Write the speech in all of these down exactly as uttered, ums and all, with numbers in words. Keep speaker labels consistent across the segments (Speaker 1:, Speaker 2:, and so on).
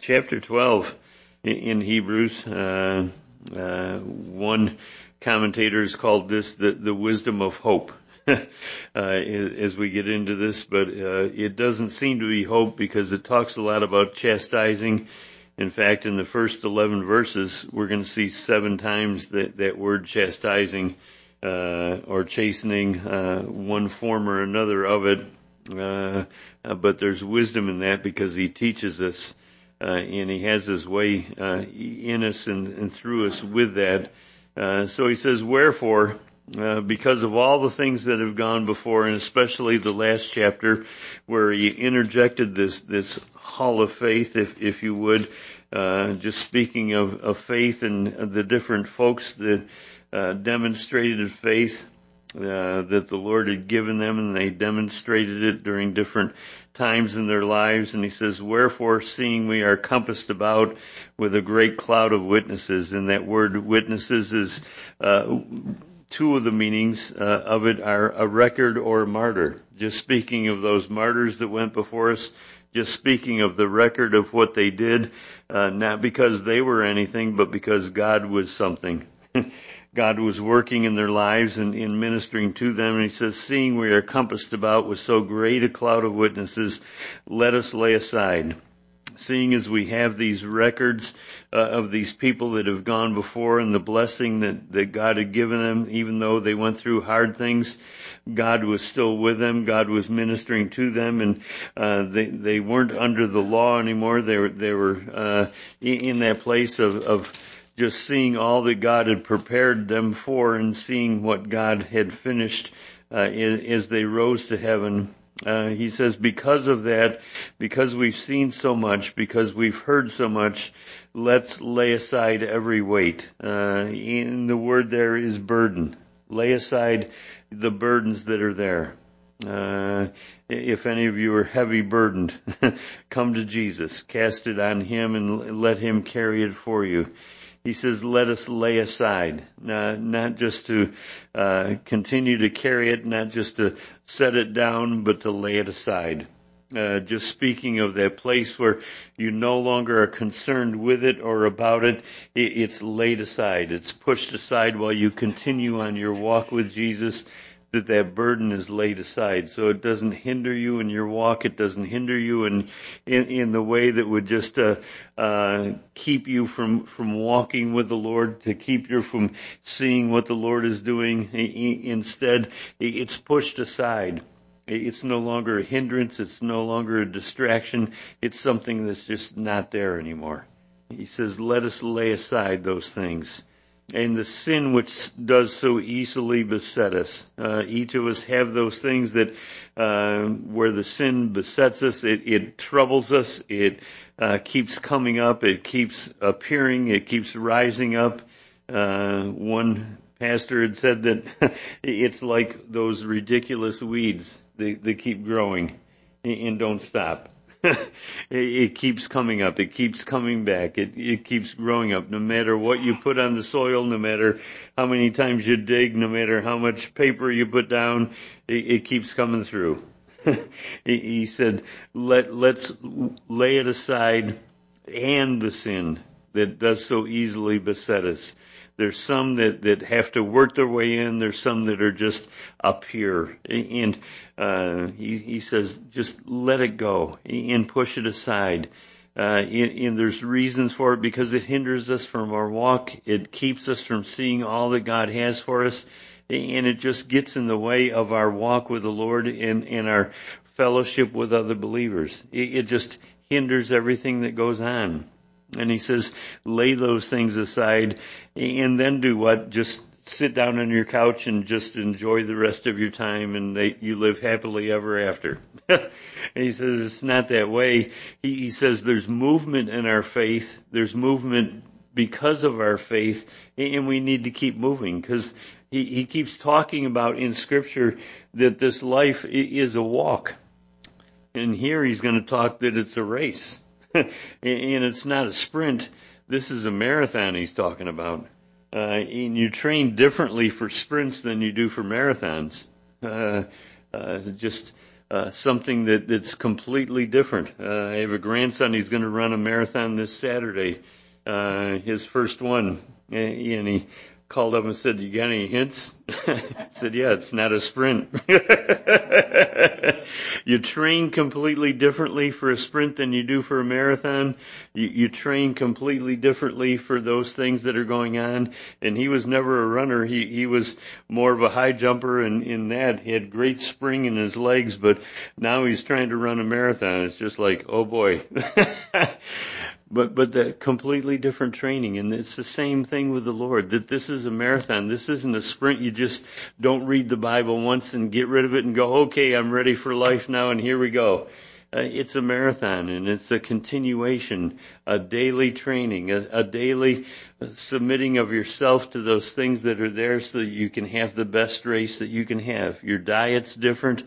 Speaker 1: chapter twelve in Hebrews, uh, uh, one commentator has called this the, the wisdom of hope. uh, as we get into this, but uh, it doesn't seem to be hope because it talks a lot about chastising. In fact, in the first eleven verses, we're going to see seven times that, that word chastising uh, or chastening, uh, one form or another of it. Uh, but there's wisdom in that because he teaches us, uh, and he has his way uh, in us and, and through us with that. Uh, so he says, wherefore, uh, because of all the things that have gone before, and especially the last chapter where he interjected this this hall of faith, if if you would, uh, just speaking of, of faith and the different folks that uh, demonstrated faith uh, that the Lord had given them, and they demonstrated it during different times in their lives. And he says, wherefore, seeing we are compassed about with a great cloud of witnesses, and that word witnesses is uh, two of the meanings uh, of it are a record or a martyr. Just speaking of those martyrs that went before us, just speaking of the record of what they did, uh, not because they were anything, but because God was something. God was working in their lives and in ministering to them. And he says, seeing we are compassed about with so great a cloud of witnesses, let us lay aside. Seeing as we have these records uh, of these people that have gone before and the blessing that, that God had given them, even though they went through hard things, God was still with them. God was ministering to them, and uh, they they weren't under the law anymore. They were they were uh, in that place of of just seeing all that God had prepared them for, and seeing what God had finished uh, as they rose to heaven. Uh, he says, because of that, because we've seen so much, because we've heard so much, let's lay aside every weight. Uh, in the word there is burden. Lay aside the burdens that are there. Uh, if any of you are heavy burdened, come to Jesus, cast it on him and let him carry it for you. He says, let us lay aside, uh, not just to uh, continue to carry it, not just to set it down, but to lay it aside. Uh, just speaking of that place where you no longer are concerned with it or about it, it, it's laid aside. It's pushed aside while you continue on your walk with Jesus, that that burden is laid aside. So it doesn't hinder you in your walk. It doesn't hinder you in in, in the way that would just uh, uh, keep you from, from walking with the Lord, to keep you from seeing what the Lord is doing. Instead, it's pushed aside. It's no longer a hindrance. It's no longer a distraction. It's something that's just not there anymore. He says, let us lay aside those things. And the sin which does so easily beset us. Uh, each of us have those things that, uh, where the sin besets us, it, it troubles us, it uh, keeps coming up, it keeps appearing, it keeps rising up. Uh, one pastor had said that it's like those ridiculous weeds. They, they keep growing and don't stop. it, it keeps coming up. It keeps coming back. It, it keeps growing up. No matter what you put on the soil, no matter how many times you dig, no matter how much paper you put down, it, it keeps coming through. he, he said, Let, let's lay it aside, and the sin that does so easily beset us. There's some that, that have to work their way in. There's some that are just up here. And uh, he, he says, just let it go and push it aside. Uh, and, and there's reasons for it, because it hinders us from our walk. It keeps us from seeing all that God has for us. And it just gets in the way of our walk with the Lord and, and our fellowship with other believers. It, it just hinders everything that goes on. And he says, lay those things aside, and then do what? Just sit down on your couch and just enjoy the rest of your time, and they, you live happily ever after. And he says it's not that way. He, he says there's movement in our faith. There's movement because of our faith, and we need to keep moving, because he, he keeps talking about in Scripture that this life is a walk. And here he's going to talk that it's a race. And it's not a sprint. This is a marathon he's talking about. Uh, and you train differently for sprints than you do for marathons. Uh, uh, just uh, something that, that's completely different. Uh, I have a grandson, he's going to run a marathon this Saturday, uh, his first one, and he called up and said, "You got any hints?" I said, "Yeah, it's not a sprint." You train completely differently for a sprint than you do for a marathon. You, you train completely differently for those things that are going on. And he was never a runner. He, he was more of a high jumper, and in that he had great spring in his legs, but now he's trying to run a marathon. It's just like, oh boy. But but the completely different training, and it's the same thing with the Lord, that this is a marathon. This isn't a sprint. You just don't read the Bible once and get rid of it and go, okay, I'm ready for life now, and here we go. Uh, it's a marathon, and it's a continuation, a daily training, a, a daily submitting of yourself to those things that are there so that you can have the best race that you can have. Your diet's different.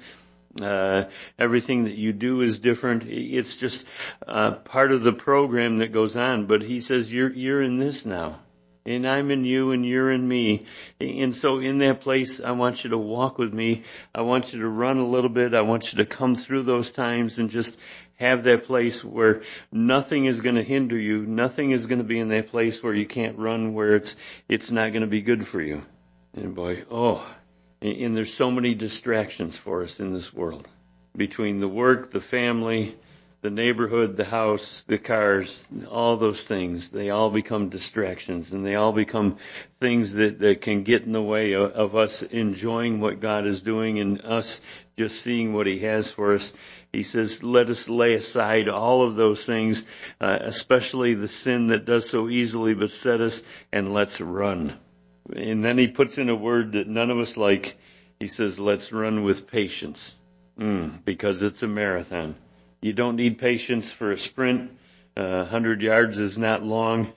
Speaker 1: Uh, everything that you do is different. It's just uh, part of the program that goes on. But he says, you're you're in this now, and I'm in you, and you're in me. And so in that place, I want you to walk with me. I want you to run a little bit. I want you to come through those times and just have that place where nothing is going to hinder you. Nothing is going to be in that place where you can't run, where it's it's not going to be good for you. And boy, oh. And there's so many distractions for us in this world. Between the work, the family, the neighborhood, the house, the cars, all those things, they all become distractions, and they all become things that, that can get in the way of, of us enjoying what God is doing and us just seeing what He has for us. He says, let us lay aside all of those things, uh, especially the sin that does so easily beset us, and let's run. And then he puts in a word that none of us like. He says, let's run with patience, mm, because it's a marathon. You don't need patience for a sprint. Uh, one hundred yards is not long.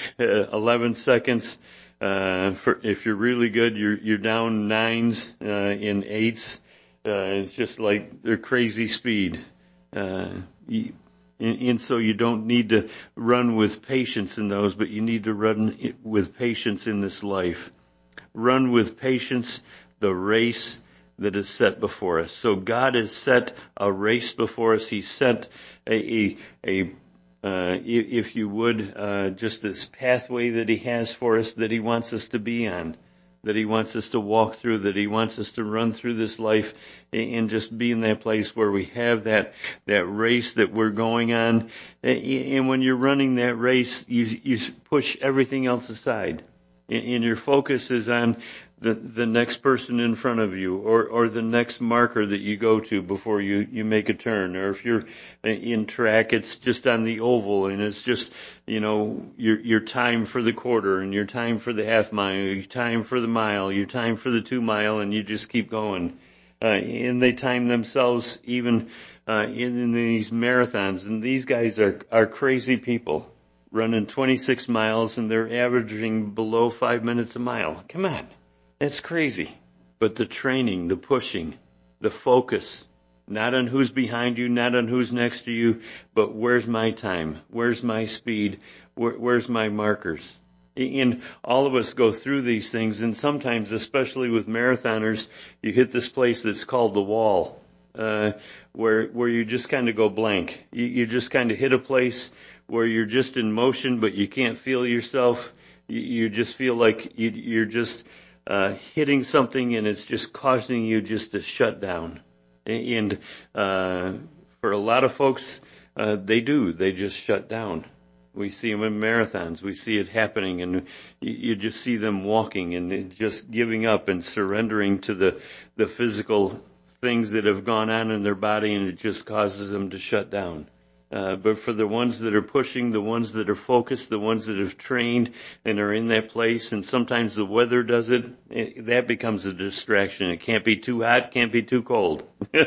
Speaker 1: eleven seconds. Uh, for, if you're really good, you're, you're down nines uh, in eights. Uh, it's just like they're crazy speed. Uh, you, And, and so you don't need to run with patience in those, but you need to run with patience in this life. Run with patience the race that is set before us. So God has set a race before us. He set a, a, a uh, if you would, uh, just this pathway that He has for us, that He wants us to be on, that He wants us to walk through, that He wants us to run through this life and just be in that place where we have that, that race that we're going on. And when you're running that race, you, you push everything else aside. And your focus is on the, the next person in front of you, or, or the next marker that you go to before you, you make a turn. Or if you're in track, it's just on the oval, and it's just, you know, your, your time for the quarter, and your time for the half mile, your time for the mile, your time for the two mile, and you just keep going. Uh, and they time themselves even, uh, in, in these marathons. And these guys are, are crazy people, running twenty-six miles, and they're averaging below five minutes a mile. Come on. That's crazy. But the training, the pushing, the focus, not on who's behind you, not on who's next to you, but where's my time? Where's my speed? Where, where's my markers? And all of us go through these things, and sometimes, especially with marathoners, you hit this place that's called the wall, uh, where where you just kind of go blank. You, you just kind of hit a place where you're just in motion, but you can't feel yourself. You, you just feel like you, you're just uh, hitting something, and it's just causing you just to shut down. And uh, for a lot of folks, uh, they do. They just shut down. We see them in marathons. We see it happening, and you, you just see them walking and just giving up and surrendering to the, the physical things that have gone on in their body, and it just causes them to shut down. Uh, but for the ones that are pushing, the ones that are focused, the ones that have trained and are in that place, and sometimes the weather does it, it that becomes a distraction. It can't be too hot, can't be too cold.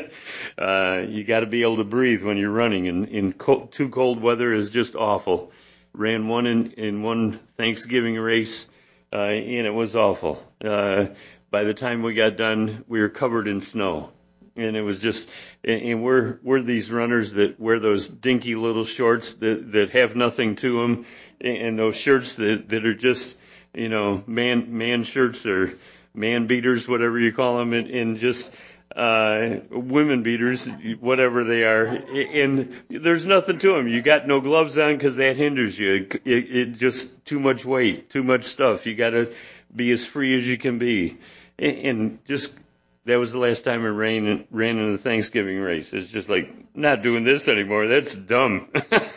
Speaker 1: uh, you got to be able to breathe when you're running, and in co- too cold weather is just awful. Ran one in, in one Thanksgiving race, uh, and it was awful. Uh, by the time we got done, we were covered in snow. And it was just, and we're, we're these runners that wear those dinky little shorts that, that have nothing to them, and those shirts that, that are just, you know, man, man shirts or man beaters, whatever you call them, and, and just, uh, women beaters, whatever they are, and there's nothing to them. You got no gloves on because that hinders you. It, it, it just too much weight, too much stuff. You got to be as free as you can be, and, and just that was the last time I ran ran in the Thanksgiving race. It's just like not doing this anymore. That's dumb.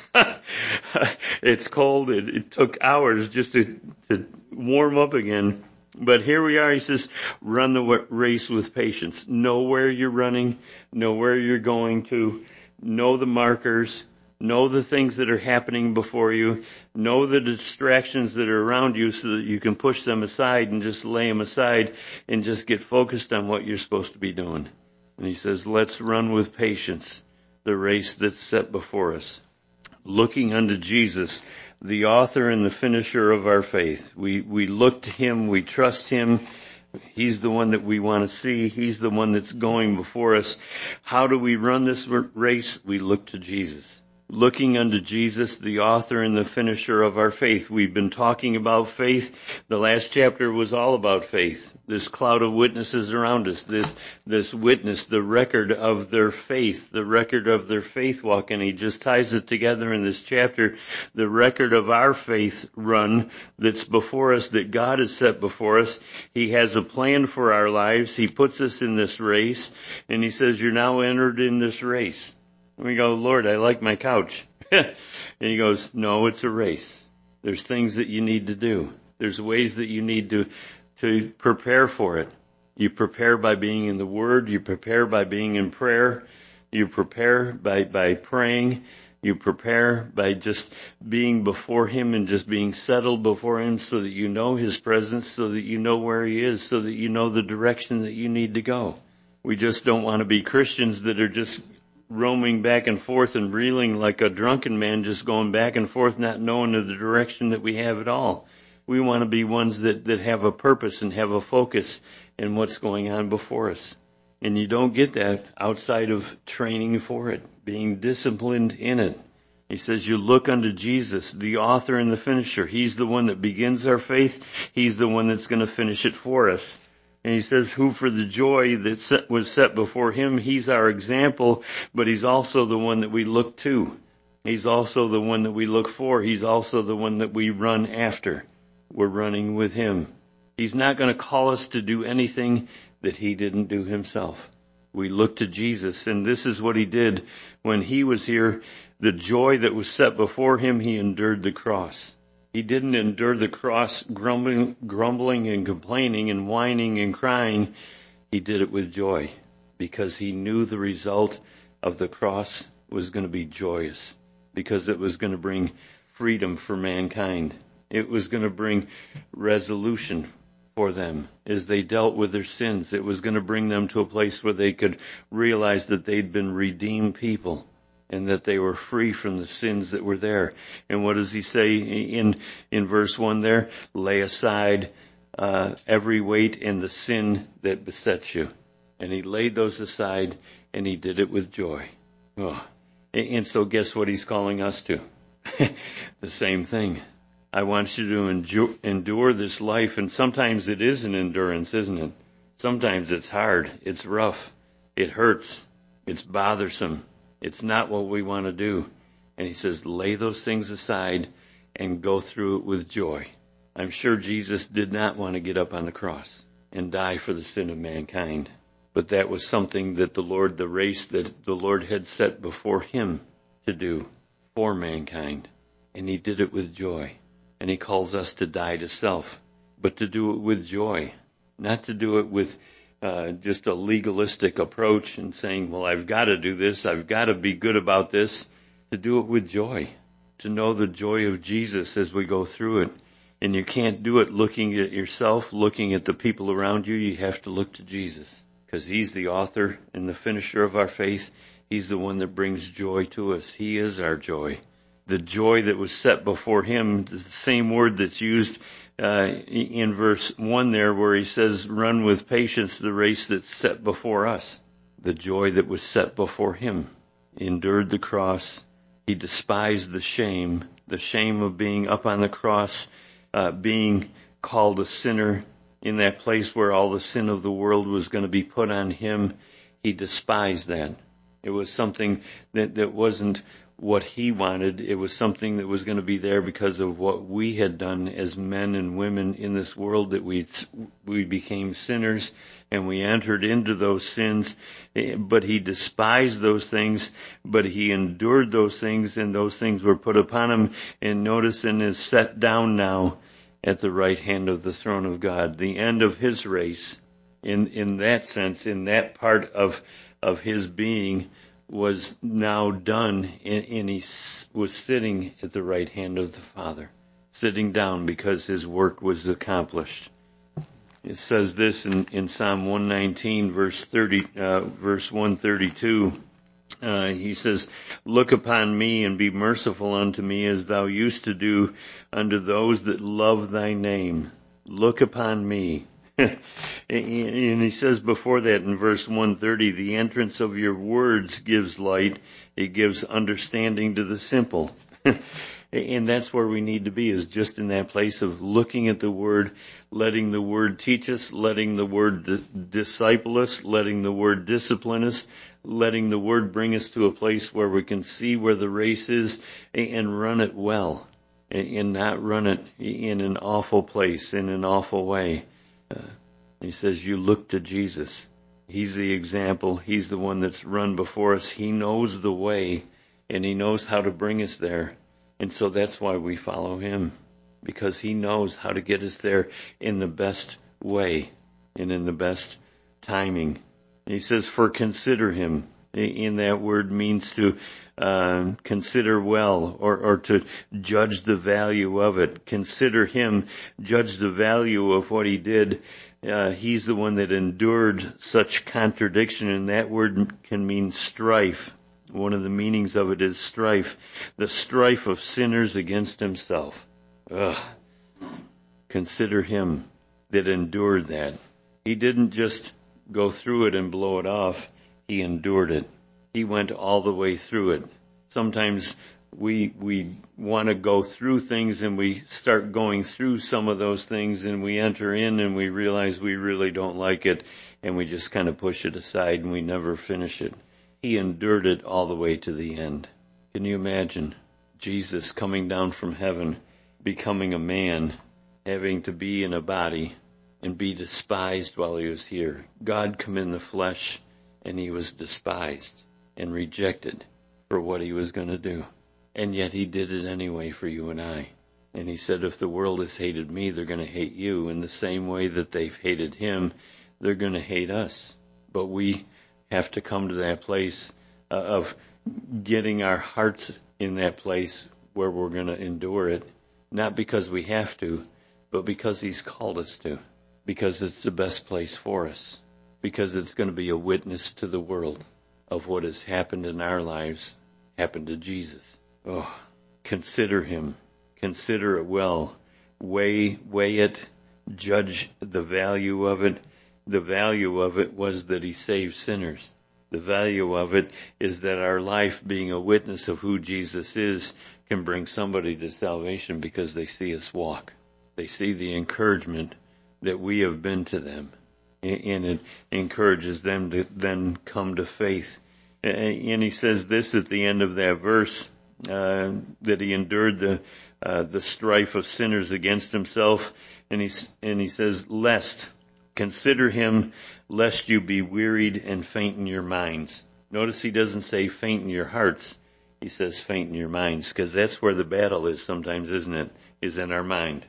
Speaker 1: It's cold. It, it took hours just to to warm up again. But here we are. He says, run the race with patience. Know where you're running. Know where you're going to. Know the markers. Know the things that are happening before you. Know the distractions that are around you so that you can push them aside and just lay them aside and just get focused on what you're supposed to be doing. And he says, let's run with patience the race that's set before us. Looking unto Jesus, the author and the finisher of our faith. We we look to him, we trust him. He's the one that we want to see. He's the one that's going before us. How do we run this race? We look to Jesus. Looking unto Jesus, the author and the finisher of our faith. We've been talking about faith. The last chapter was all about faith. This cloud of witnesses around us, this this witness, the record of their faith, the record of their faith walk, and he just ties it together in this chapter, the record of our faith run that's before us, that God has set before us. He has a plan for our lives. He puts us in this race, and he says, you're now entered in this race. And we go, Lord, I like my couch. And he goes, no, it's a race. There's things that you need to do. There's ways that you need to, to prepare for it. You prepare by being in the Word. You prepare by being in prayer. You prepare by, by praying. You prepare by just being before him and just being settled before him so that you know his presence, so that you know where he is, so that you know the direction that you need to go. We just don't want to be Christians that are just roaming back and forth and reeling like a drunken man, just going back and forth, not knowing the direction that we have at all. We want to be ones that, that have a purpose and have a focus in what's going on before us. And you don't get that outside of training for it, being disciplined in it. He says you look unto Jesus, the author and the finisher. He's the one that begins our faith. He's the one that's going to finish it for us. And he says, who for the joy that set, was set before him, he's our example, but he's also the one that we look to. He's also the one that we look for. He's also the one that we run after. We're running with him. He's not going to call us to do anything that he didn't do himself. We look to Jesus, and this is what he did when he was here. The joy that was set before him, he endured the cross. He didn't endure the cross grumbling, grumbling and complaining and whining and crying. He did it with joy because he knew the result of the cross was going to be joyous, because it was going to bring freedom for mankind. It was going to bring resolution for them as they dealt with their sins. It was going to bring them to a place where they could realize that they'd been redeemed people, and that they were free from the sins that were there. And what does he say in in verse one there? Lay aside uh, every weight and the sin that besets you. And he laid those aside, and he did it with joy. Oh. And so guess what he's calling us to? The same thing. I want you to endure, endure this life, and sometimes it is an endurance, isn't it? Sometimes it's hard, it's rough, it hurts, it's bothersome. It's not what we want to do. And he says, lay those things aside and go through it with joy. I'm sure Jesus did not want to get up on the cross and die for the sin of mankind. But that was something that the Lord, the race that the Lord had set before him to do for mankind. And he did it with joy. And he calls us to die to self, but to do it with joy, not to do it with Uh, just a legalistic approach and saying, well, I've got to do this, I've got to be good about this. To do it with joy, to know the joy of Jesus as we go through it. And you can't do it looking at yourself, looking at the people around you. You have to look to Jesus, because he's the author and the finisher of our faith. He's the one that brings joy to us. He is our joy. The joy that was set before him is the same word that's used Uh, in verse one there, where he says, run with patience the race that's set before us. The joy that was set before him. He endured the cross. He despised the shame, the shame of being up on the cross, uh, being called a sinner in that place where all the sin of the world was going to be put on him. He despised that. It was something that, that wasn't what he wanted. It was something that was going to be there because of what we had done as men and women in this world, that we we became sinners and we entered into those sins. But he despised those things, but he endured those things, and those things were put upon him. And notice, and is set down now at the right hand of the throne of God. The end of his race, in in that sense, in that part of of his being, was now done, and he was sitting at the right hand of the Father, sitting down because his work was accomplished. It says this in, in Psalm one nineteen, verse thirty, uh, verse one thirty-two. Uh, he says, "Look upon me and be merciful unto me, as thou used to do unto those that love thy name." Look upon me. And he says before that in verse one thirty, "The entrance of your words gives light. It gives understanding to the simple." And that's where we need to be, is just in that place of looking at the Word, letting the Word teach us, letting the Word di- disciple us, letting the Word discipline us, letting the Word bring us to a place where we can see where the race is and run it well, and not run it in an awful place, in an awful way. Uh, he says, you look to Jesus. He's the example. He's the one that's run before us. He knows the way, and he knows how to bring us there. And so that's why we follow him, because he knows how to get us there in the best way and in the best timing. And he says, for consider him. In that word means to uh, consider well, or, or to judge the value of it. Consider him, judge the value of what he did. Uh, he's the one that endured such contradiction, and that word can mean strife. One of the meanings of it is strife, the strife of sinners against himself. Ugh. Consider him that endured that. He didn't just go through it and blow it off. He endured it. He went all the way through it. Sometimes we we want to go through things, and we start going through some of those things, and we enter in and we realize we really don't like it, and we just kind of push it aside and we never finish it. He endured it all the way to the end. Can you imagine Jesus coming down from heaven, becoming a man, having to be in a body and be despised while he was here? God come in the flesh, and he was despised and rejected for what he was going to do. And yet he did it anyway for you and I. And he said, if the world has hated me, they're going to hate you. In the same way that they've hated him, they're going to hate us. But we have to come to that place uh, of getting our hearts in that place where we're going to endure it, not because we have to, but because he's called us to, because it's the best place for us, because it's going to be a witness to the world of what has happened in our lives, happened to Jesus. Oh, consider him. Consider it well. Weigh, weigh it. Judge the value of it. The value of it was that he saved sinners. The value of it is that our life, being a witness of who Jesus is, can bring somebody to salvation because they see us walk. They see the encouragement that we have been to them, and it encourages them to then come to faith. And he says this at the end of that verse, uh, that he endured the uh, the strife of sinners against himself, and he and he says, lest, consider him, lest you be wearied and faint in your minds. Notice he doesn't say faint in your hearts. He says faint in your minds, because that's where the battle is sometimes, isn't it? Is in our mind.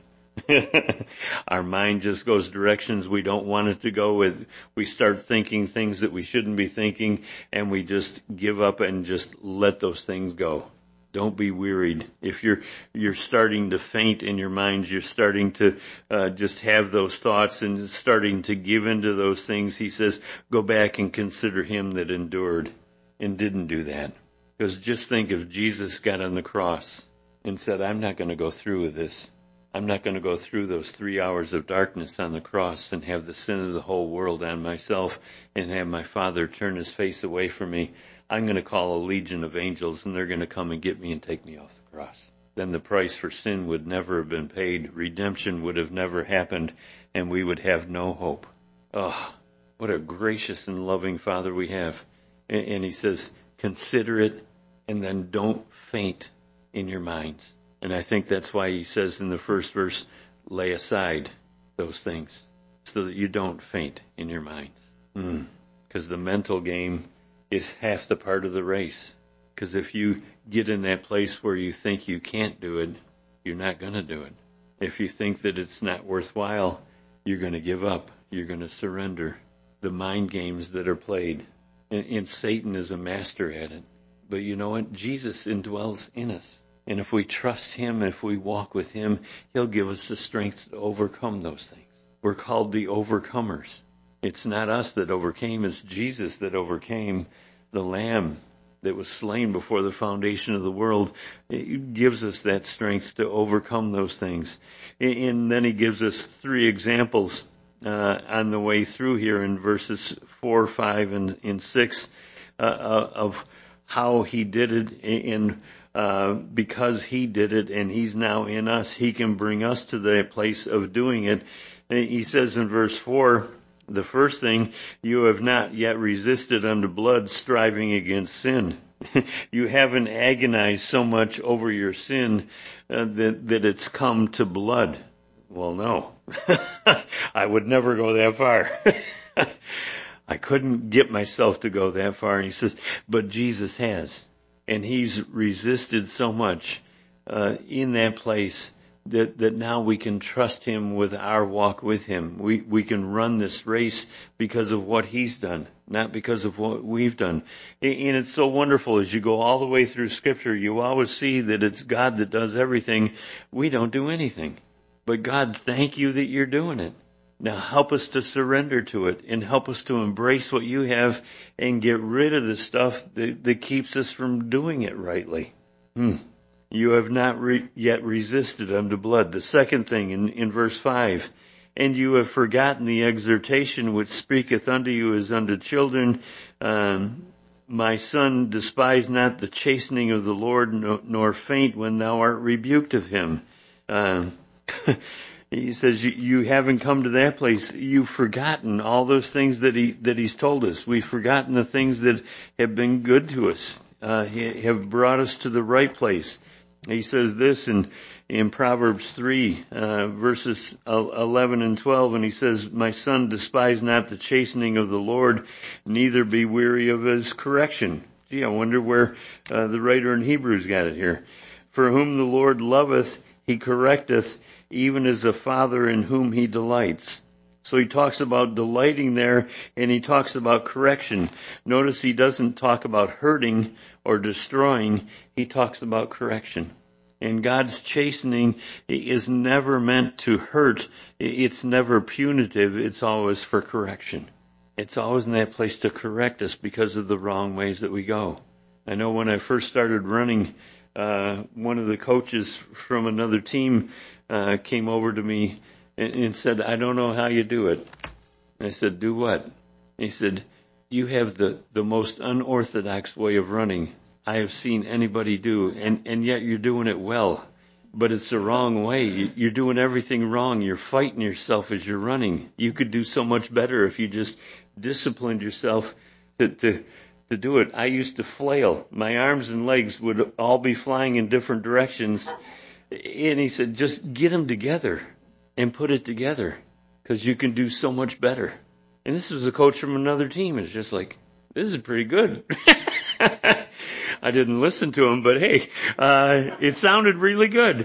Speaker 1: Our mind just goes directions we don't want it to go with. We start thinking things that we shouldn't be thinking, and we just give up and just let those things go. Don't be wearied. If you're you're starting to faint in your mind, you're starting to uh, just have those thoughts and starting to give into those things, he says, go back and consider him that endured and didn't do that. Because just think, if Jesus got on the cross and said, I'm not going to go through with this. I'm not going to go through those three hours of darkness on the cross and have the sin of the whole world on myself and have my Father turn his face away from me. I'm going to call a legion of angels, and they're going to come and get me and take me off the cross. Then the price for sin would never have been paid. Redemption would have never happened, and we would have no hope. Oh, What a gracious and loving Father we have. And, and he says, consider it, and then don't faint in your minds. And I think that's why he says in the first verse, lay aside those things so that you don't faint in your minds. Because mm. the mental game is half the part of the race. Because if you get in that place where you think you can't do it, you're not going to do it. If you think that it's not worthwhile, you're going to give up. You're going to surrender. The mind games that are played. And, and Satan is a master at it. But you know what? Jesus indwells in us. And if we trust him, if we walk with him, he'll give us the strength to overcome those things. We're called the overcomers. It's not us that overcame. It's Jesus that overcame. The Lamb that was slain before the foundation of the world. It gives us that strength to overcome those things. And then he gives us three examples uh, on the way through here in verses four, five, and, and six uh, of how he did it. And uh, because he did it and he's now in us, he can bring us to the place of doing it. And he says in verse four, the first thing, you have not yet resisted unto blood, striving against sin. You haven't agonized so much over your sin uh, that, that it's come to blood. Well, no. I would never go that far. I couldn't get myself to go that far. And he says, but Jesus has. And he's resisted so much uh, in that place that, that now we can trust him with our walk with him. We, we can run this race because of what he's done, not because of what we've done. And it's so wonderful as you go all the way through Scripture, you always see that it's God that does everything. We don't do anything. But God, thank you that you're doing it. Now help us to surrender to it and help us to embrace what you have and get rid of the stuff that, that keeps us from doing it rightly. Hmm. You have not re- yet resisted unto blood. The second thing in, in verse five, and you have forgotten the exhortation which speaketh unto you as unto children. Um, my son, despise not the chastening of the Lord, no, nor faint when thou art rebuked of him. Um, he says you, you haven't come to that place. You've forgotten all those things that he that he's told us. We've forgotten the things that have been good to us, uh, have brought us to the right place. He says this in, in Proverbs three, uh, verses eleven and twelve, and he says, my son, despise not the chastening of the Lord, neither be weary of his correction. Gee, I wonder where uh, the writer in Hebrews got it here. For whom the Lord loveth, he correcteth, even as a father in whom he delights. So he talks about delighting there, and he talks about correction. Notice he doesn't talk about hurting or destroying. He talks about correction. And God's chastening is never meant to hurt. It's never punitive. It's always for correction. It's always in that place to correct us because of the wrong ways that we go. I know when I first started running, uh, one of the coaches from another team uh, came over to me and, and said, I don't know how you do it. And I said, do what? And he said, you have the, the most unorthodox way of running I have seen anybody do, and, and yet you're doing it well. But it's the wrong way. You're doing everything wrong. You're fighting yourself as you're running. You could do so much better if you just disciplined yourself to, to, to do it. I used to flail. My arms and legs would all be flying in different directions. And he said, just get them together and put it together because you can do so much better. And this was a coach from another team. It's just like, this is pretty good. I didn't listen to him, but hey, uh, it sounded really good.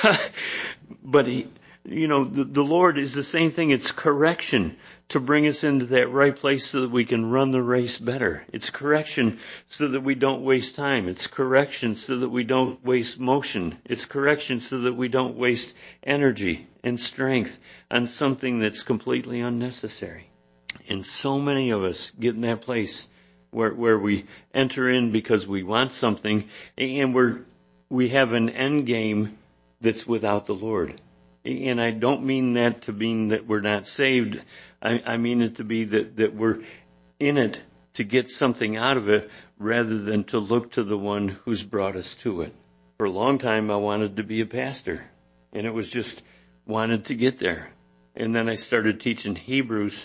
Speaker 1: But he, you know, the, the Lord is the same thing. It's correction to bring us into that right place so that we can run the race better. It's correction so that we don't waste time. It's correction so that we don't waste motion. It's correction so that we don't waste energy and strength on something that's completely unnecessary. And so many of us get in that place where where we enter in because we want something, and we're we have an end game that's without the Lord. And I don't mean that to mean that we're not saved. I, I mean it to be that, that we're in it to get something out of it rather than to look to the one who's brought us to it. For a long time, I wanted to be a pastor, and it was just wanted to get there. And then I started teaching Hebrews,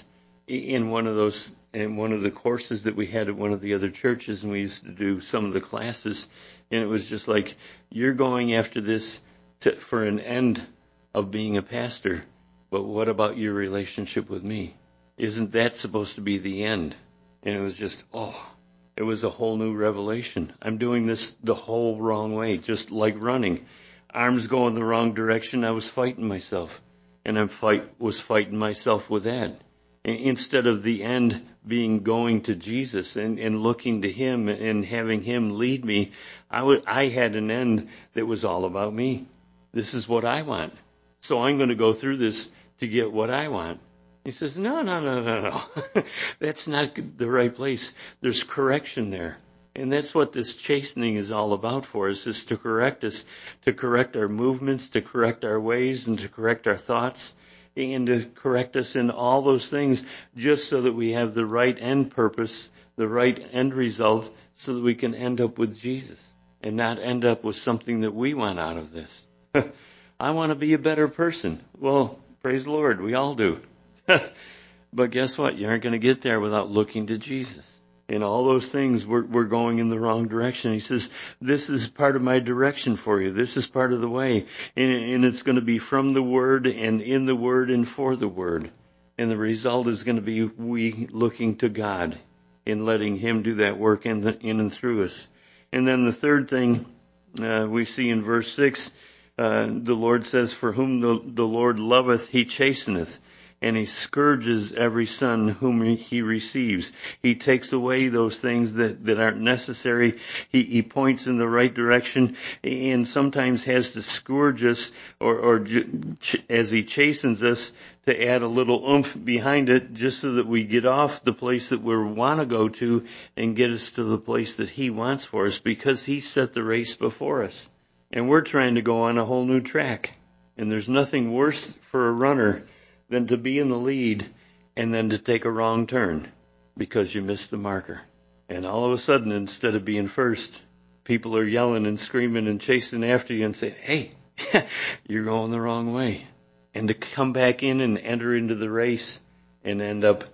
Speaker 1: in one of those, in one of the courses that we had at one of the other churches, and we used to do some of the classes, and it was just like, you're going after this to, for an end of being a pastor, but what about your relationship with me? Isn't that supposed to be the end? And it was just, oh, it was a whole new revelation. I'm doing this the whole wrong way, just like running. Arms going the wrong direction, I was fighting myself. And I fight, was fighting myself with that. Instead of the end being going to Jesus and, and looking to Him and having Him lead me, I, w- I had an end that was all about me. This is what I want. So I'm going to go through this to get what I want. He says, no, no, no, no, no. That's not the right place. There's correction there. And that's what this chastening is all about for us, is to correct us, to correct our movements, to correct our ways, and to correct our thoughts, and to correct us in all those things, just so that we have the right end purpose, the right end result, so that we can end up with Jesus and not end up with something that we want out of this. I want to be a better person. Well, praise the Lord, we all do. But guess what? You aren't going to get there without looking to Jesus. In all those things, we're, we're going in the wrong direction. He says, this is part of my direction for you. This is part of the way. And, and it's going to be from the Word and in the Word and for the Word. And the result is going to be we looking to God and letting Him do that work in, the, in and through us. And then the third thing uh, we see in verse six, uh, the Lord says, for whom the, the Lord loveth, He chasteneth. And He scourges every son whom He receives. He takes away those things that, that aren't necessary. He, he points in the right direction, and sometimes has to scourge us, or, or ch- as He chastens us, to add a little oomph behind it, just so that we get off the place that we want to go to and get us to the place that He wants for us, because He set the race before us. And we're trying to go on a whole new track. And there's nothing worse for a runner than to be in the lead and then to take a wrong turn because you missed the marker. And all of a sudden, instead of being first, people are yelling and screaming and chasing after you and say, hey, you're going the wrong way. And to come back in and enter into the race and end up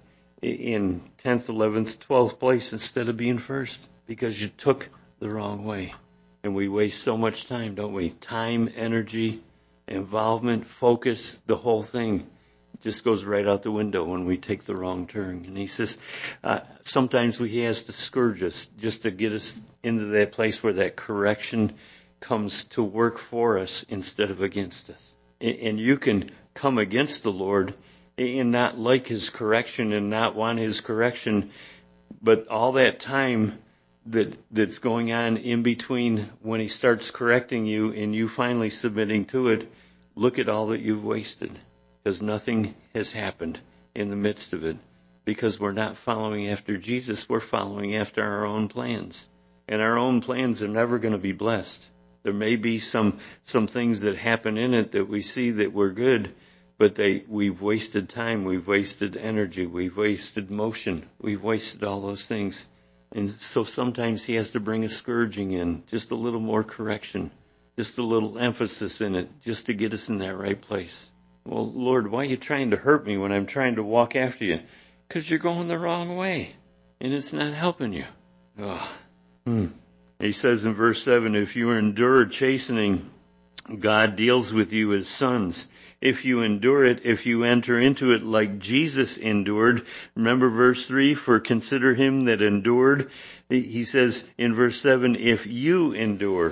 Speaker 1: in tenth, eleventh, twelfth place instead of being first because you took the wrong way. And we waste so much time, don't we? Time, energy, involvement, focus, the whole thing just goes right out the window when we take the wrong turn. And He says, uh, sometimes He has to scourge us just to get us into that place where that correction comes to work for us instead of against us. And, and you can come against the Lord and not like His correction and not want His correction, but all that time that that's going on in between when He starts correcting you and you finally submitting to it, look at all that you've wasted. Because nothing has happened in the midst of it. Because we're not following after Jesus, we're following after our own plans. And our own plans are never going to be blessed. There may be some some things that happen in it that we see that we're good, but they we've wasted time, we've wasted energy, we've wasted motion, we've wasted all those things. And so sometimes He has to bring a scourging in, just a little more correction, just a little emphasis in it, just to get us in that right place. Well, Lord, why are you trying to hurt me when I'm trying to walk after you? Because you're going the wrong way, and it's not helping you. Oh. Hmm. He says in verse seven, if you endure chastening, God deals with you as sons. If you endure it, if you enter into it like Jesus endured, remember verse three, for consider Him that endured. He says in verse seven, if you endure.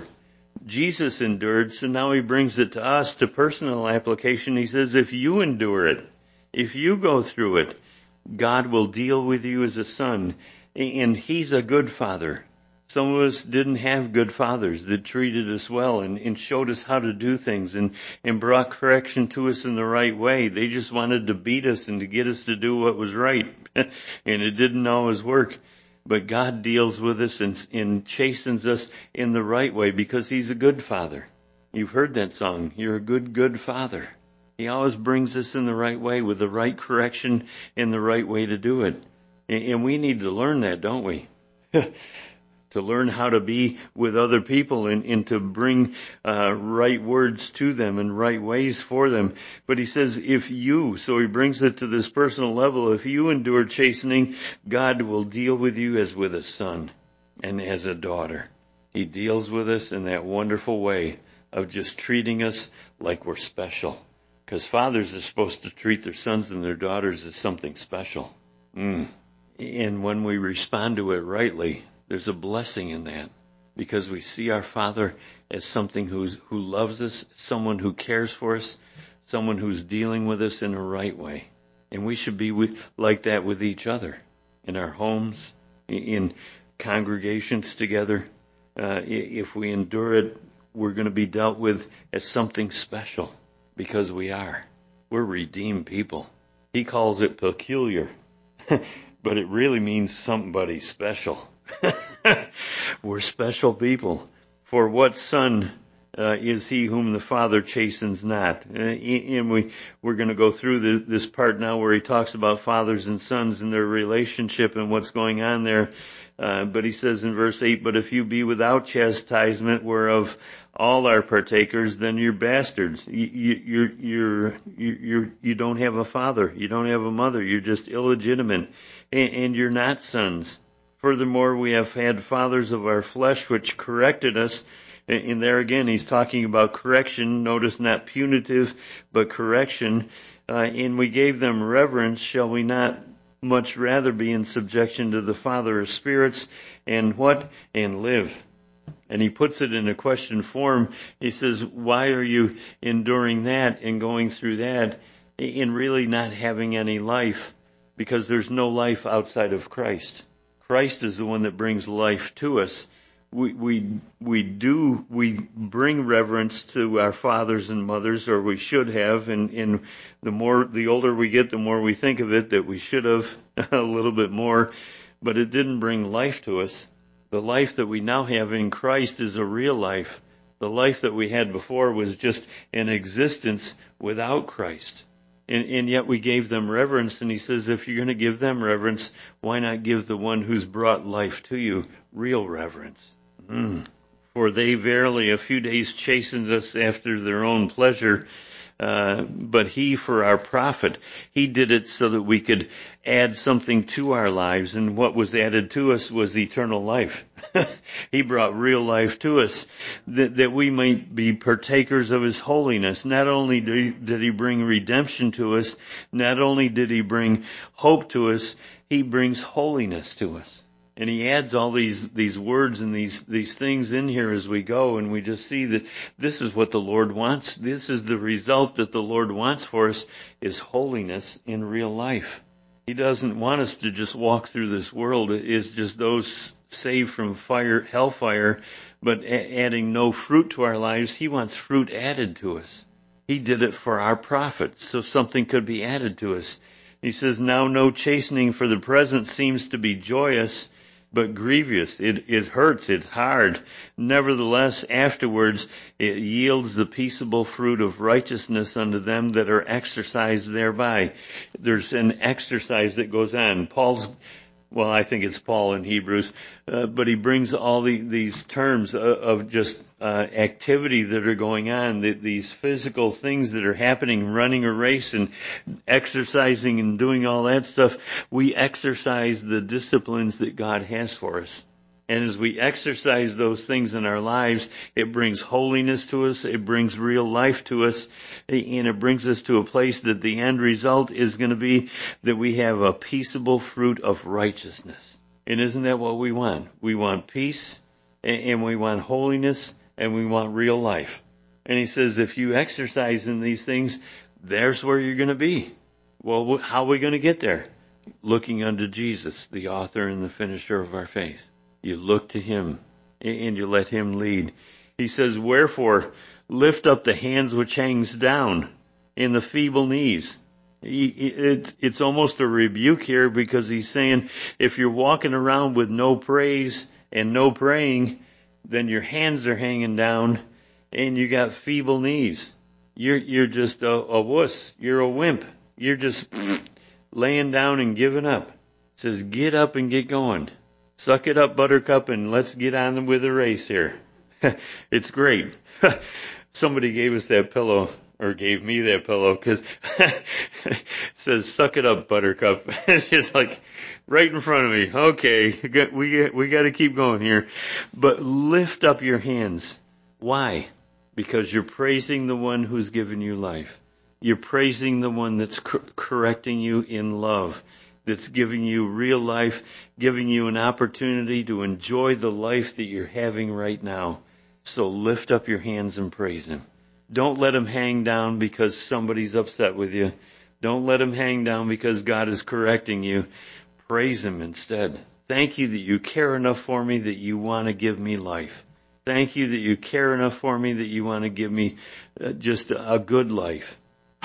Speaker 1: Jesus endured, so now He brings it to us, to personal application. He says, if you endure it, if you go through it, God will deal with you as a son. And He's a good father. Some of us didn't have good fathers that treated us well and, and showed us how to do things and, and brought correction to us in the right way. They just wanted to beat us and to get us to do what was right. And it didn't always work. But God deals with us and, and chastens us in the right way because He's a good father. You've heard that song. You're a good, good father. He always brings us in the right way with the right correction and the right way to do it. And, and we need to learn that, don't we? To to learn how to be with other people and, and to bring uh, right words to them and right ways for them. But he says, if you, so he brings it to this personal level, if you endure chastening, God will deal with you as with a son and as a daughter. He deals with us in that wonderful way of just treating us like we're special. Because fathers are supposed to treat their sons and their daughters as something special. Mm. And when we respond to it rightly, there's a blessing in that. Because we see our Father as something who's, who loves us, someone who cares for us, someone who's dealing with us in a right way. And we should be with, like that with each other, in our homes, in congregations together. Uh, if we endure it, we're going to be dealt with as something special, because we are. We're redeemed people. He calls it peculiar, but it really means somebody special. We're special people. For what son uh, is he whom the Father chastens not? Uh, and we, we're going to go through the, this part now where he talks about fathers and sons and their relationship and what's going on there. Uh, but he says in verse eight, but if you be without chastisement, whereof all are partakers, then you're bastards. You, you, you're, you're, you're, you don't have a father. You don't have a mother. You're just illegitimate. And, and you're not sons. Furthermore, we have had fathers of our flesh which corrected us. And there again, he's talking about correction. Notice not punitive, but correction. Uh, and we gave them reverence. Shall we not much rather be in subjection to the Father of spirits, and what? And live. And he puts it in a question form. He says, why are you enduring that and going through that and really not having any life? Because there's no life outside of Christ. Christ is the one that brings life to us. We, we, we do, we bring reverence to our fathers and mothers, or we should have, and, and the more, the older we get, the more we think of it, that we should have a little bit more, but it didn't bring life to us. The life that we now have in Christ is a real life. The life that we had before was just an existence without Christ. And, and yet we gave them reverence, and he says, if you're going to give them reverence, why not give the one who's brought life to you real reverence? Mm. For they verily a few days chastened us after their own pleasure, uh, but he for our profit. He did it so that we could add something to our lives, and what was added to us was eternal life. He brought real life to us, that, that we might be partakers of his holiness. Not only did he bring redemption to us, not only did he bring hope to us, he brings holiness to us. And he adds all these, these words and these, these things in here as we go, and we just see that this is what the Lord wants. This is the result that the Lord wants for us, is holiness in real life. He doesn't want us to just walk through this world as just those saved from fire, hellfire, but a- adding no fruit to our lives. He wants fruit added to us. He did it for our profit, so something could be added to us. He says, now no chastening for the present seems to be joyous, but grievous. It, it hurts. It's hard. Nevertheless, afterwards, it yields the peaceable fruit of righteousness unto them that are exercised thereby. There's an exercise that goes on. Paul's, well, I think it's Paul in Hebrews, uh, but he brings all the, these terms of, of just uh, activity that are going on, the, these physical things that are happening, running a race and exercising and doing all that stuff. We exercise the disciplines that God has for us. And as we exercise those things in our lives, it brings holiness to us, it brings real life to us, and it brings us to a place that the end result is going to be that we have a peaceable fruit of righteousness. And isn't that what we want? We want peace, and we want holiness, and we want real life. And he says, if you exercise in these things, there's where you're going to be. Well, how are we going to get there? Looking unto Jesus, the author and the finisher of our faith. You look to him, and you let him lead. He says, wherefore, lift up the hands which hangs down, and the feeble knees. It's almost a rebuke here, because he's saying, if you're walking around with no praise and no praying, then your hands are hanging down, and you got feeble knees. You're, you're just a, a wuss. You're a wimp. You're just laying down and giving up. It says, get up and get going. Suck it up, Buttercup, and let's get on with the race here. It's great. Somebody gave us that pillow, or gave me that pillow, because it says, suck it up, Buttercup. It's just like right in front of me. Okay, we, we got to keep going here. But lift up your hands. Why? Because you're praising the one who's given you life. You're praising the one that's cor- correcting you in love, that's giving you real life, giving you an opportunity to enjoy the life that you're having right now. So lift up your hands and praise him. Don't let him hang down because somebody's upset with you. Don't let him hang down because God is correcting you. Praise him instead. Thank you that you care enough for me that you want to give me life. Thank you that you care enough for me that you want to give me uh, just a good life.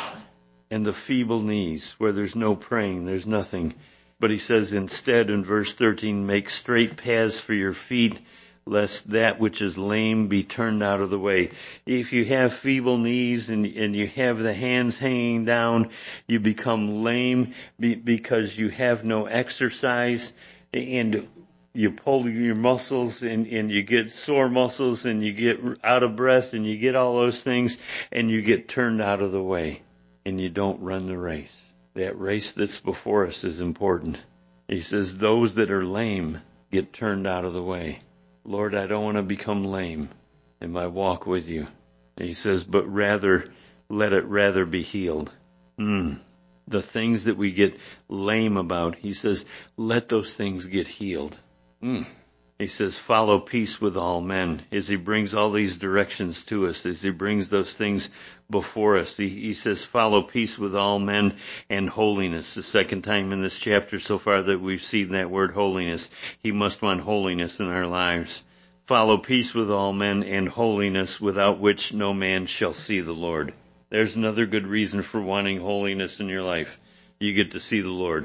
Speaker 1: And the feeble knees, where there's no praying, there's nothing. But he says instead in verse thirteen, make straight paths for your feet, lest that which is lame be turned out of the way. If you have feeble knees and, and you have the hands hanging down, you become lame be, because you have no exercise, and you pull your muscles and, and you get sore muscles and you get out of breath and you get all those things and you get turned out of the way. And you don't run the race. That race that's before us is important. He says, those that are lame get turned out of the way. Lord, I don't want to become lame in my walk with you. And he says, but rather, let it rather be healed. Mm. The things that we get lame about, he says, let those things get healed. Mm. He says, follow peace with all men, as he brings all these directions to us, as he brings those things before us. He, he says, follow peace with all men and holiness. The second time in this chapter so far that we've seen that word holiness. He must want holiness in our lives. Follow peace with all men and holiness, without which no man shall see the Lord. There's another good reason for wanting holiness in your life. You get to see the Lord.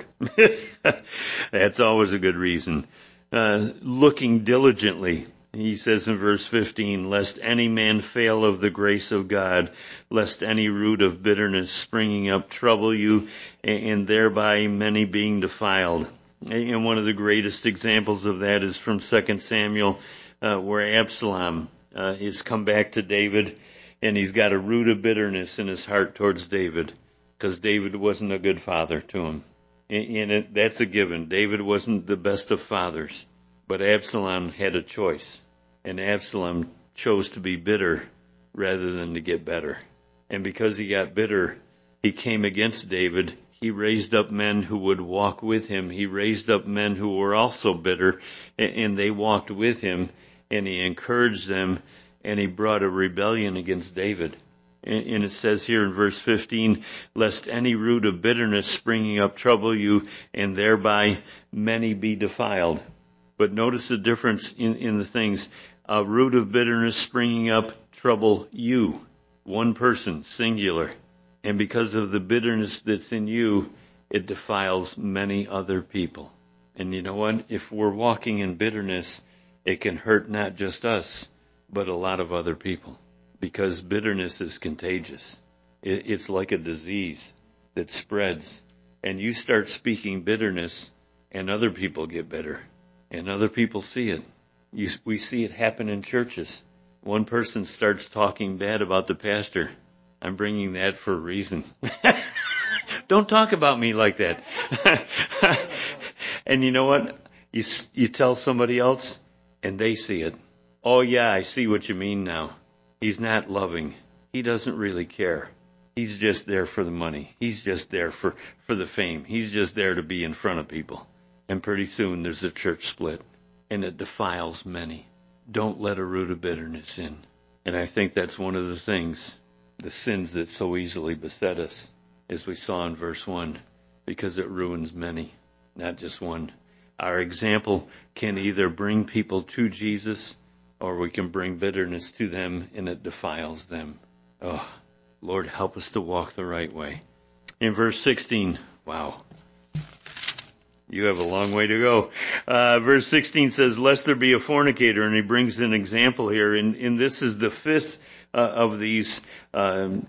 Speaker 1: That's always a good reason. Uh, looking diligently, he says in verse fifteen, lest any man fail of the grace of God, lest any root of bitterness springing up trouble you, and, and thereby many being defiled. And one of the greatest examples of that is from Second Samuel, uh, where Absalom uh, has come back to David, and he's got a root of bitterness in his heart towards David, because David wasn't a good father to him. And it, that's a given. David wasn't the best of fathers, but Absalom had a choice, and Absalom chose to be bitter rather than to get better. And because he got bitter, he came against David. He raised up men who would walk with him. He raised up men who were also bitter, and they walked with him, and he encouraged them, and he brought a rebellion against David. And it says here in verse fifteen, lest any root of bitterness springing up trouble you, and thereby many be defiled. But notice the difference in, in the things. A root of bitterness springing up trouble you. One person, singular. And because of the bitterness that's in you, it defiles many other people. And you know what? If we're walking in bitterness, it can hurt not just us, but a lot of other people. Because bitterness is contagious. It's like a disease that spreads. And you start speaking bitterness, and other people get bitter. And other people see it. You, we see it happen in churches. One person starts talking bad about the pastor. I'm bringing that for a reason. Don't talk about me like that. And you know what? You, you tell somebody else, and they see it. Oh, yeah, I see what you mean now. He's not loving. He doesn't really care. He's just there for the money. He's just there for, for the fame. He's just there to be in front of people. And pretty soon there's a church split, and it defiles many. Don't let a root of bitterness in. And I think that's one of the things, the sins that so easily beset us, as we saw in verse one, because it ruins many, not just one. Our example can either bring people to Jesus, or we can bring bitterness to them, and it defiles them. Oh, Lord, help us to walk the right way. In verse sixteen, wow, you have a long way to go. Uh, verse sixteen says, lest there be a fornicator, and he brings an example here, and, and this is the fifth uh, of these um,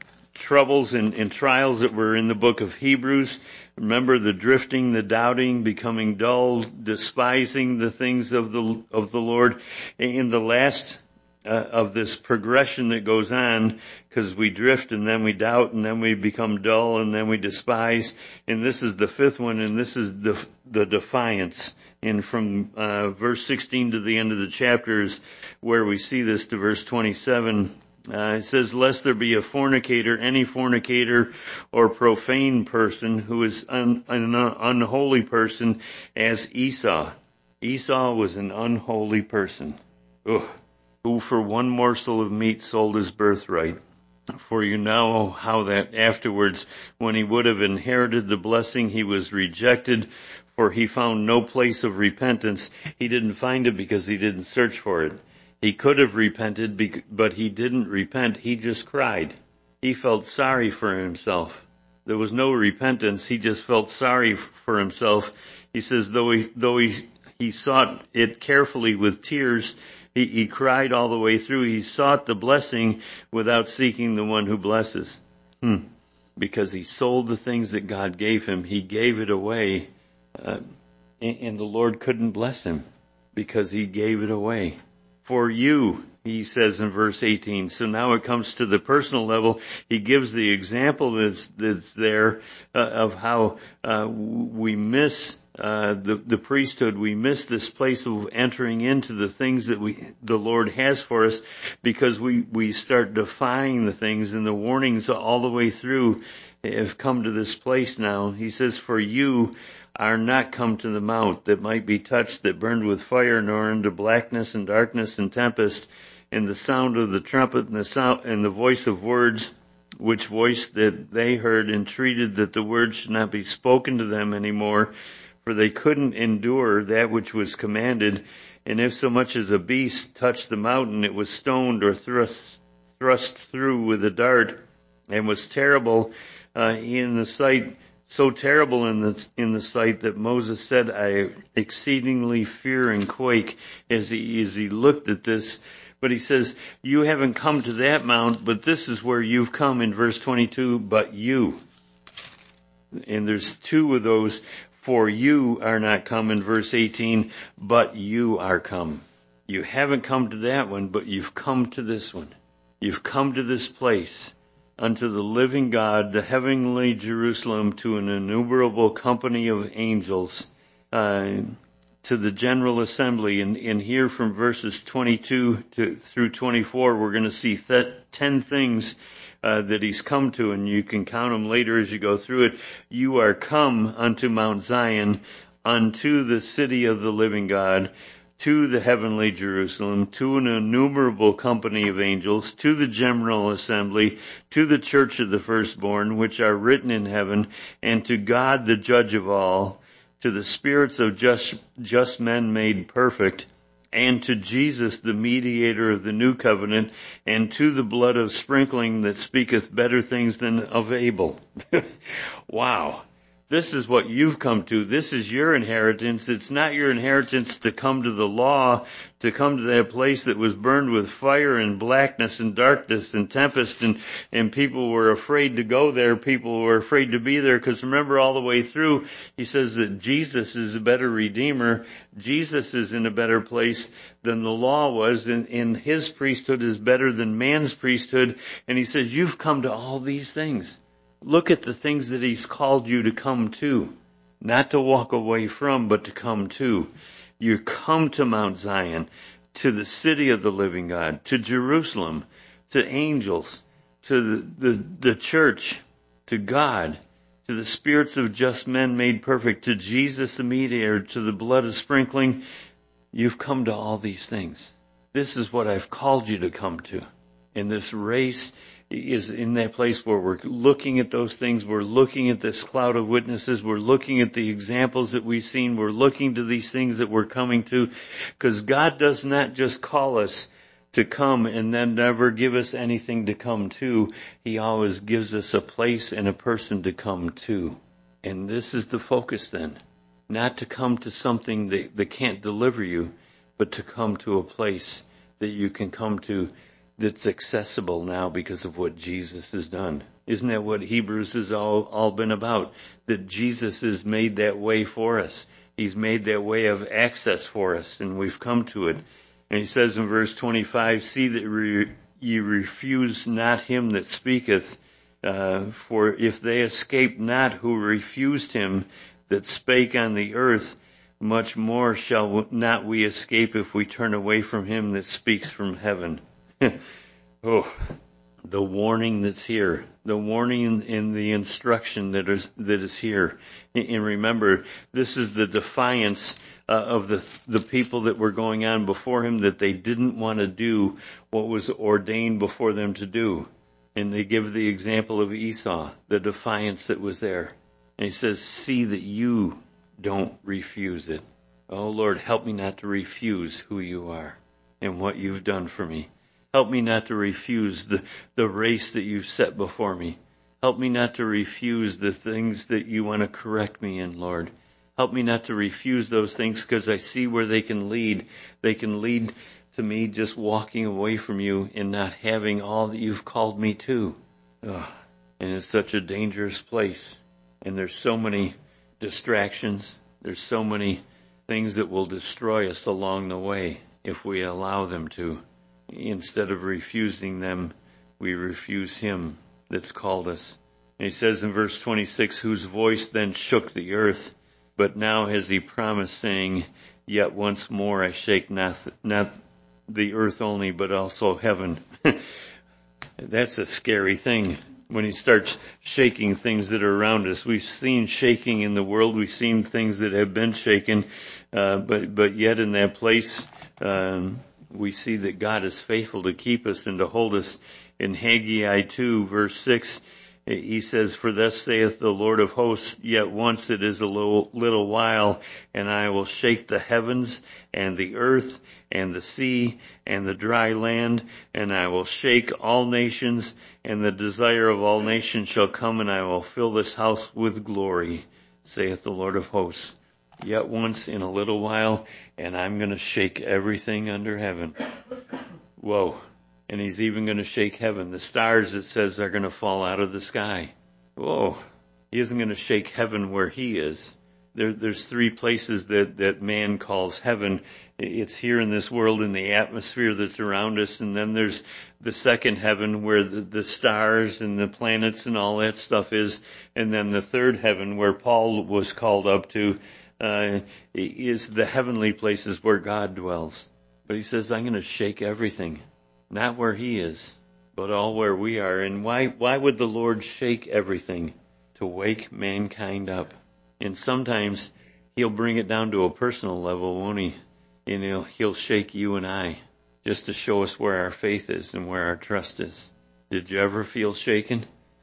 Speaker 1: troubles and, and trials that were in the book of Hebrews. Remember the drifting, the doubting, becoming dull, despising the things of the of the Lord. In the last uh, of this progression that goes on, because we drift and then we doubt and then we become dull and then we despise. And this is the fifth one, and this is the the defiance. And from uh, verse sixteen to the end of the chapter is where we see this, to verse twenty-seven. Uh, it says, lest there be a fornicator, any fornicator or profane person who is un, an unholy person as Esau. Esau was an unholy person. Ugh. Who for one morsel of meat sold his birthright. For you know how that afterwards, when he would have inherited the blessing, he was rejected, for he found no place of repentance. He didn't find it because he didn't search for it. He could have repented, but he didn't repent. He just cried. He felt sorry for himself. There was no repentance. He just felt sorry for himself. He says, though he, though he, he sought it carefully with tears, he, he cried all the way through. He sought the blessing without seeking the one who blesses. Hmm. Because he sold the things that God gave him. He gave it away. Uh, and, and the Lord couldn't bless him because he gave it away. For you, he says in verse eighteen. So now it comes to the personal level. He gives the example that's, that's there uh, of how uh, we miss uh, the, the priesthood. We miss this place of entering into the things that we the Lord has for us because we, we start defying the things, and the warnings all the way through have come to this place now. He says, for you are not come to the mount that might be touched, that burned with fire, nor into blackness and darkness and tempest, and the sound of the trumpet and the sound and the voice of words, which voice that they heard entreated that the words should not be spoken to them any more, for they couldn't endure that which was commanded. And if so much as a beast touched the mountain, it was stoned or thrust thrust through with a dart, and was terrible uh, in the sight. So terrible in the in the sight that Moses said, I exceedingly fear and quake as he as he looked at this. But he says, you haven't come to that mount, but this is where you've come in verse twenty-two, but you. And there's two of those, for you are not come in verse eighteen, but you are come. You haven't come to that one, but you've come to this one. You've come to this place. Unto the living God, the heavenly Jerusalem, to an innumerable company of angels, uh, to the general assembly. And, and here from verses twenty-two to through twenty-four, we're going to see th- ten things uh, that he's come to, and you can count them later as you go through it. You are come unto Mount Zion, unto the city of the living God, to the heavenly Jerusalem, to an innumerable company of angels, to the general assembly, to the church of the firstborn, which are written in heaven, and to God the judge of all, to the spirits of just, just men made perfect, and to Jesus the mediator of the new covenant, and to the blood of sprinkling that speaketh better things than of Abel. Wow. This is what you've come to. This is your inheritance. It's not your inheritance to come to the law, to come to that place that was burned with fire and blackness and darkness and tempest, and, and people were afraid to go there. People were afraid to be there, because remember, all the way through, he says that Jesus is a better redeemer. Jesus is in a better place than the law was, and, and his priesthood is better than man's priesthood. And he says, you've come to all these things. Look at the things that he's called you to come to, not to walk away from, but to come to. You come to Mount Zion, to the city of the living God, to Jerusalem, to angels, to the, the, the church, to God, to the spirits of just men made perfect, to Jesus the mediator, to the blood of sprinkling. You've come to all these things. This is what I've called you to come to. In this race is in that place where we're looking at those things. We're looking at this cloud of witnesses. We're looking at the examples that we've seen. We're looking to these things that we're coming to, because God does not just call us to come and then never give us anything to come to. He always gives us a place and a person to come to. And this is the focus then. Not to come to something that, that can't deliver you, but to come to a place that you can come to that's accessible now because of what Jesus has done. Isn't that what Hebrews has all, all been about? That Jesus has made that way for us. He's made that way of access for us, and we've come to it. And he says in verse twenty-five, see that re- ye refuse not him that speaketh, uh, for if they escape not who refused him that spake on the earth, much more shall not we escape if we turn away from him that speaks from heaven. Oh, the warning that's here, the warning in the instruction that is that is here. And remember, this is the defiance uh, of the the people that were going on before him, that they didn't want to do what was ordained before them to do. And they give the example of Esau, the defiance that was there. And he says, see that you don't refuse it. Oh, Lord, help me not to refuse who you are and what you've done for me. Help me not to refuse the, the race that you've set before me. Help me not to refuse the things that you want to correct me in, Lord. Help me not to refuse those things, because I see where they can lead. They can lead to me just walking away from you and not having all that you've called me to. Oh, and it's such a dangerous place. And there's so many distractions. There's so many things that will destroy us along the way if we allow them to. Instead of refusing them, we refuse him that's called us. And he says in verse twenty-six, whose voice then shook the earth, but now has he promised, saying, yet once more I shake not, not the earth only, but also heaven. That's a scary thing when he starts shaking things that are around us. We've seen shaking in the world. We've seen things that have been shaken, uh, but, but yet in that place, um, we see that God is faithful to keep us and to hold us. In Haggai two, verse six, he says, for thus saith the Lord of hosts, yet once it is a little, little while, and I will shake the heavens and the earth and the sea and the dry land, and I will shake all nations, and the desire of all nations shall come, and I will fill this house with glory, saith the Lord of hosts. Yet once in a little while, and I'm going to shake everything under heaven. Whoa. And he's even going to shake heaven. The stars, it says, are going to fall out of the sky. Whoa. He isn't going to shake heaven where he is. There, there's three places that, that man calls heaven. It's here in this world, in the atmosphere that's around us. And then there's the second heaven where the, the stars and the planets and all that stuff is. And then the third heaven where Paul was called up to, Uh, is the heavenly places where God dwells. But he says, I'm going to shake everything. Not where he is, but all where we are. And why, why would the Lord shake everything? To wake mankind up. And sometimes he'll bring it down to a personal level, won't he? And he'll, he'll shake you and I just to show us where our faith is and where our trust is. Did you ever feel shaken?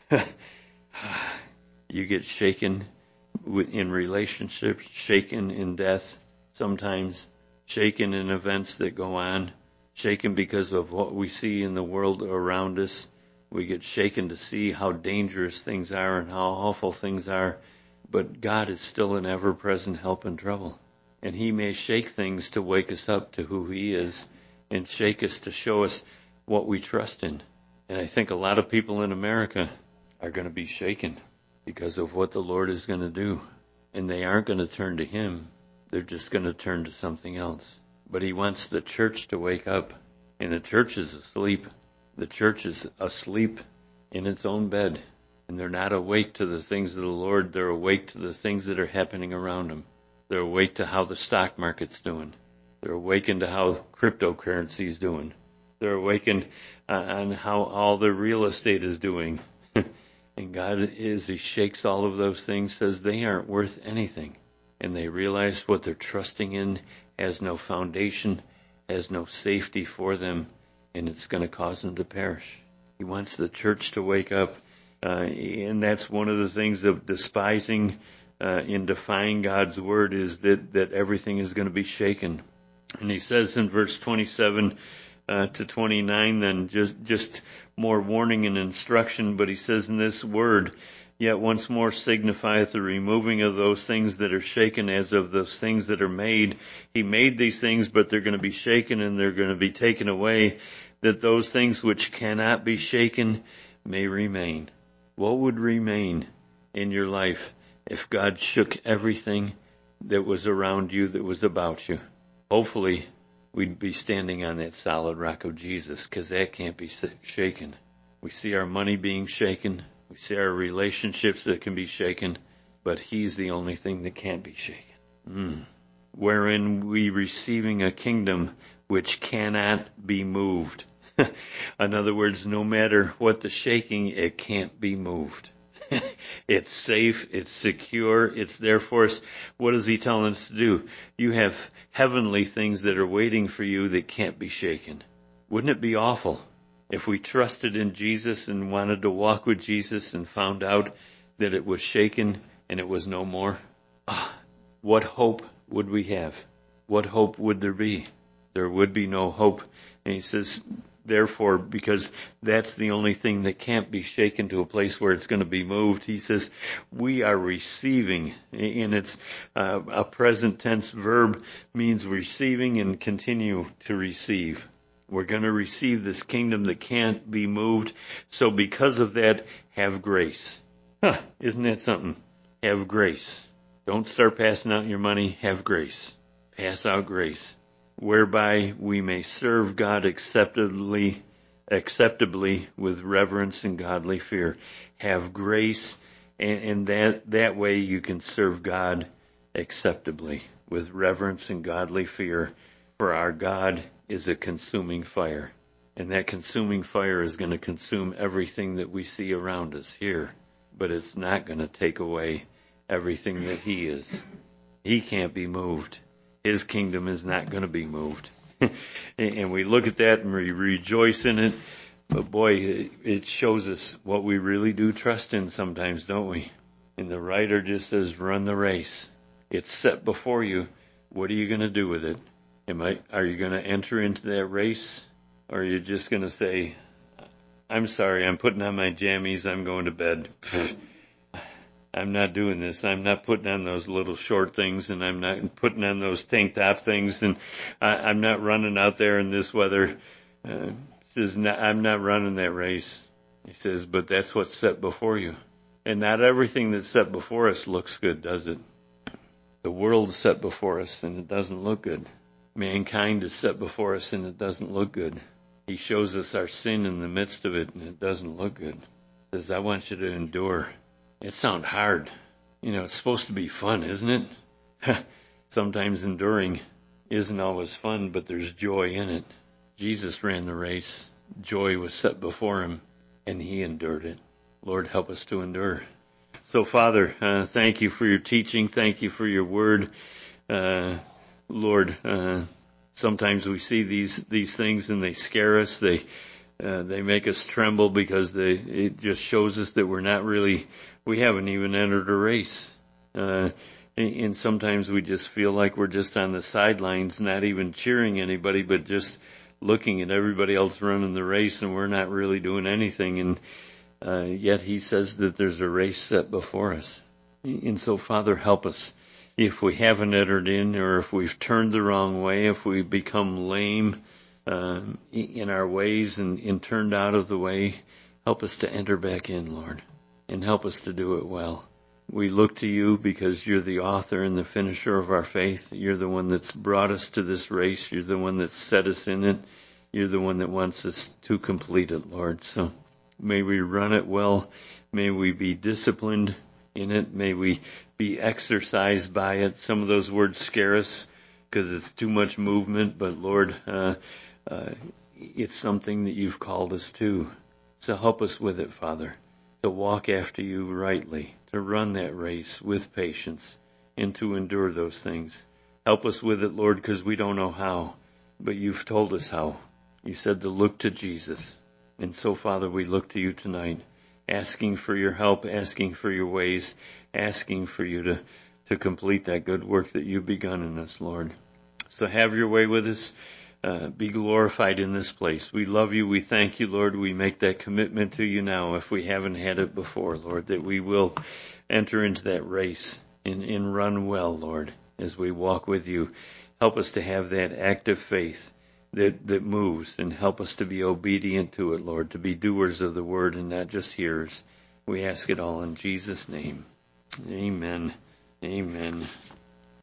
Speaker 1: You get shaken in relationships, shaken in death, sometimes shaken in events that go on, shaken because of what we see in the world around us. We get shaken to see how dangerous things are and how awful things are, but God is still an ever-present help in trouble. And he may shake things to wake us up to who he is and shake us to show us what we trust in. And I think a lot of people in America are going to be shaken because of what the Lord is going to do. And they aren't going to turn to him. They're just going to turn to something else. But he wants the church to wake up. And the church is asleep. The church is asleep in its own bed. And they're not awake to the things of the Lord. They're awake to the things that are happening around them. They're awake to how the stock market's doing. They're awakened to how cryptocurrency is doing. They're awakened on how all the real estate is doing. And God, as he shakes all of those things, says they aren't worth anything. And they realize what they're trusting in has no foundation, has no safety for them, and it's going to cause them to perish. He wants the church to wake up. Uh, and that's one of the things of despising uh, in defying God's word, is that, that everything is going to be shaken. And he says in verse twenty-seven uh, to twenty-nine, then just, just more warning and instruction, but he says in this word, yet once more signifieth the removing of those things that are shaken as of those things that are made. He made these things, but they're going to be shaken and they're going to be taken away. that those things which cannot be shaken may remain. What would remain in your life if God shook everything that was around you, that was about you? Hopefully, we'd be standing on that solid rock of Jesus, because that can't be shaken. We see our money being shaken. We see our relationships that can be shaken, but He's the only thing that can't be shaken. Mm. Wherein we receiving a kingdom which cannot be moved. In other words, no matter what the shaking, it can't be moved. It's safe, it's secure, it's there for us. What is He telling us to do? You have heavenly things that are waiting for you that can't be shaken. Wouldn't it be awful if we trusted in Jesus and wanted to walk with Jesus and found out that it was shaken and it was no more? Ah, what hope would we have? What hope would there be? There would be no hope. And He says, therefore, because that's the only thing that can't be shaken to a place where it's going to be moved, He says, we are receiving. And it's uh, a present tense verb, means receiving and continue to receive. We're going to receive this kingdom that can't be moved. So because of that, have grace. Huh, isn't that something? Have grace. Don't start passing out your money. Have grace. Pass out grace, whereby we may serve God acceptably, acceptably with reverence and godly fear. Have grace, and, and that, that way you can serve God acceptably with reverence and godly fear. For our God is a consuming fire, and that consuming fire is going to consume everything that we see around us here, but it's not going to take away everything that He is. He can't be moved. His kingdom is not going to be moved. And we look at that and we rejoice in it. But boy, it shows us what we really do trust in sometimes, don't we? And the writer just says, run the race. It's set before you. What are you going to do with it? Am I, are you going to enter into that race? Or are you just going to say, I'm sorry, I'm putting on my jammies, I'm going to bed. I'm not doing this. I'm not putting on those little short things, and I'm not putting on those tank top things, and I, I'm not running out there in this weather. Uh, says, no, I'm not running that race. He says, but that's what's set before you. And not everything that's set before us looks good, does it? The world's set before us, and it doesn't look good. Mankind is set before us, and it doesn't look good. He shows us our sin in the midst of it, and it doesn't look good. He says, I want you to endure. It sounds hard. You know, it's supposed to be fun, isn't it? Sometimes enduring isn't always fun, but there's joy in it. Jesus ran the race. Joy was set before Him, and He endured it. Lord, help us to endure. So, Father, uh, thank You for Your teaching. Thank You for Your word. Uh, Lord, uh, sometimes we see these, these things and they scare us. They, uh, they make us tremble because they, it just shows us that we're not really, we haven't even entered a race. Uh, and, and sometimes we just feel like we're just on the sidelines, not even cheering anybody, but just looking at everybody else running the race, and we're not really doing anything. And uh, yet He says that there's a race set before us. And so, Father, help us. If we haven't entered in, or if we've turned the wrong way, if we've become lame uh, in our ways and, and turned out of the way, help us to enter back in, Lord, and help us to do it well. We look to You because You're the author and the finisher of our faith. You're the one that's brought us to this race. You're the one that's set us in it. You're the one that wants us to complete it, Lord. So may we run it well. May we be disciplined in it. May we be exercised by it. Some of those words scare us because it's too much movement, but Lord, uh, uh, it's something that You've called us to. So help us with it, Father, to walk after You rightly, to run that race with patience, and to endure those things. Help us with it, Lord, because we don't know how, but You've told us how. You said to look to Jesus. And so, Father, we look to You tonight, asking for Your help, asking for Your ways, asking for You to, to complete that good work that You've begun in us, Lord. So have Your way with us. Uh, be glorified in this place. We love You. We thank You, Lord. We make that commitment to You now, if we haven't had it before, Lord, that we will enter into that race and, and run well, Lord, as we walk with You. Help us to have that active faith, that, that moves, and help us to be obedient to it, Lord, to be doers of the word and not just hearers. We ask it all in Jesus' name. Amen. Amen.